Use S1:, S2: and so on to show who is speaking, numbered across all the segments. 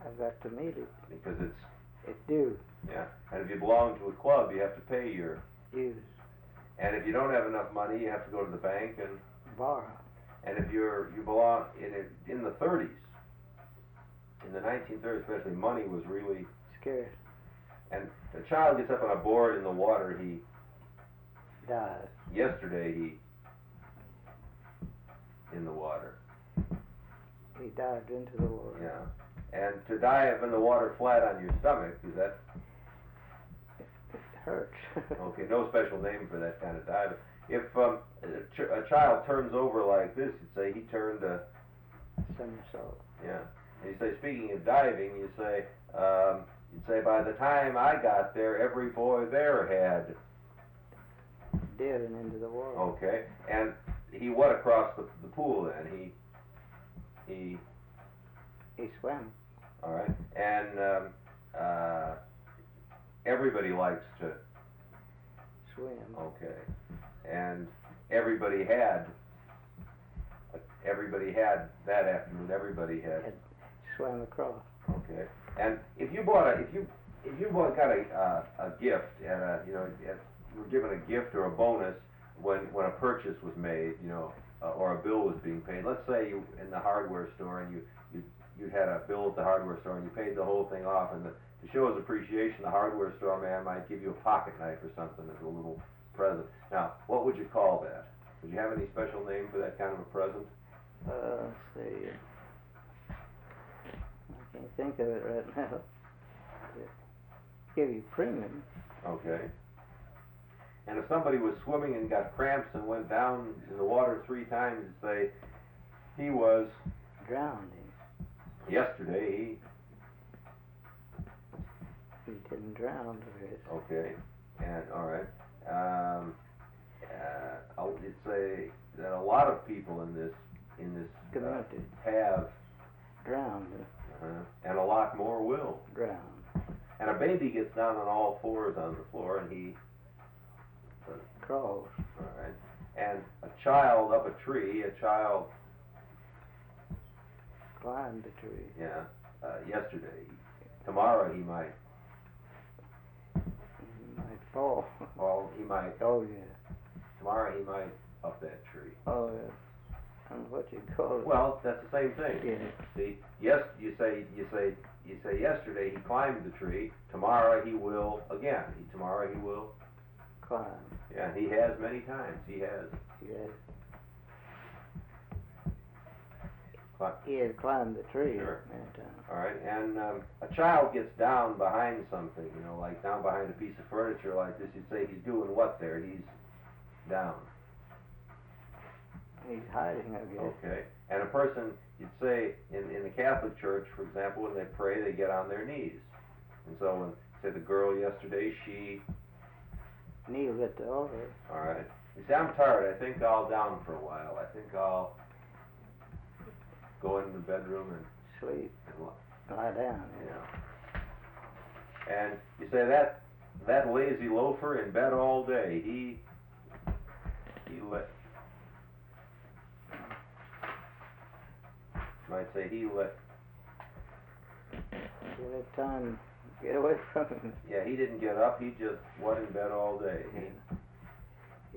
S1: I've got to meet it.
S2: Because
S1: It's due.
S2: yeah. And if you belong to a club, you have to pay your
S1: Dues.
S2: and if you don't have enough money, you have to go to the bank and
S1: Borrow.
S2: and if you belong in the 30s, in the 1930s especially, money was really
S1: Scarce.
S2: and a child gets up on a board in the water.
S1: Dies.
S2: Yesterday he in the water.
S1: He dived into the water.
S2: Yeah. And to dive in the water flat on your stomach, is that
S1: It hurts.
S2: okay? No special name for that kind of dive. If a child turns over like this, you'd say he turned a
S1: Somersault.
S2: yeah. And you say, speaking of diving, you'd say by the time I got there, every boy there had
S1: Diving into the water.
S2: okay. And he went across the pool then. He
S1: He swam.
S2: all right. And everybody likes to
S1: Swim.
S2: okay. And everybody had that afternoon. Everybody had
S1: Swam across.
S2: okay. And if you got a gift and you were given a gift or a bonus when a purchase was made, or a bill was being paid. Let's say you in the hardware store and you had a bill at the hardware store and you paid the whole thing off, and to show his appreciation, the hardware store man might give you a pocket knife or something as a little present. Now, what would you call that? Would you have any special name for that kind of a present?
S1: Let's see. I can't think of it right now. Give you premium.
S2: Okay. And if somebody was swimming and got cramps and went down in the water 3 times, you'd say he was
S1: Drowning.
S2: yesterday.
S1: He didn't drown.
S2: Okay. And all right. You'd say that a lot of people in this
S1: Community.
S2: have,
S1: Drowned.
S2: and a lot more will.
S1: Drowned.
S2: And a baby gets down on all fours on the floor, and he.
S1: Crawls.
S2: All right. And a child up a tree,
S1: Climbed the tree.
S2: yeah, yesterday. Tomorrow he might.
S1: He might fall.
S2: Well, he might.
S1: Oh yeah.
S2: Tomorrow he might up that tree.
S1: Oh yeah. I don't know what you call it.
S2: Well, that's the same thing.
S1: Yeah.
S2: See, yes, you say yesterday he climbed the tree. Tomorrow he will again. Tomorrow he will
S1: Climb.
S2: Yeah, he has many times. He has.
S1: Yes.
S2: Climb.
S1: He has climbed the tree
S2: Sure.
S1: many times.
S2: All right, and a child gets down behind something, like down behind a piece of furniture like this. You'd say he's doing what there? He's down.
S1: He's hiding, I guess.
S2: Okay. And a person, you'd say, in the Catholic Church, for example, when they pray, they get on their knees. And so when, say, the girl yesterday, she...
S1: Kneeled at the altar.
S2: All right. You say, I'm tired. I think I'll down for a while. I think I'll go into the bedroom and...
S1: Sleep.
S2: and
S1: Lie down.
S2: And you say, that lazy loafer in bed all day, he let... Might say he let...
S1: Give it time. Get away from him.
S2: Yeah, he didn't get up. He just was in bed all day.
S1: He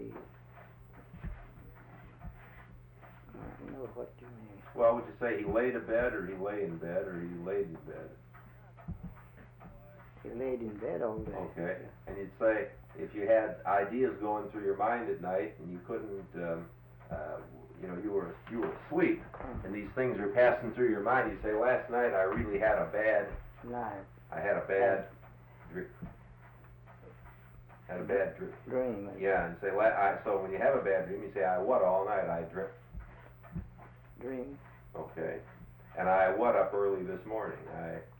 S1: I don't know what you mean.
S2: Well, would you say he laid in bed, or he lay in bed, or he laid in bed?
S1: He laid in bed all day.
S2: Okay. And you'd say, if you had ideas going through your mind at night and you couldn't, you were asleep, and these things are passing through your mind, you say, last night I really had a bad
S1: Night.
S2: I had a bad dream.
S1: Dream.
S2: Yeah, and say, so when you have a bad dream, you say, I what all night? I dreamt.
S1: Dream.
S2: Okay. And I what up early this morning?